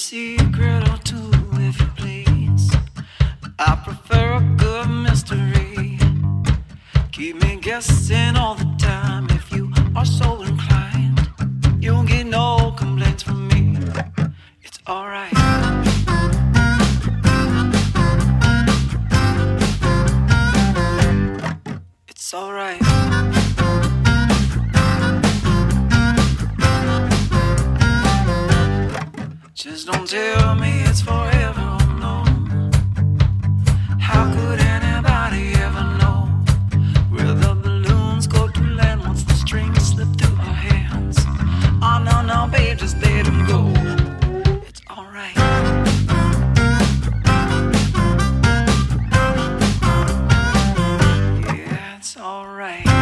secret or two, if you please. I prefer a good mystery. Keep me guessing all the time. If you are so inclined, you'll get no complaints from me. It's alright. It's alright. Just don't tell me it's forever, oh no. How could anybody ever know where the balloons go to land once the strings slip through our hands? Oh no, no, babe, just let them go. It's alright. Yeah, it's alright.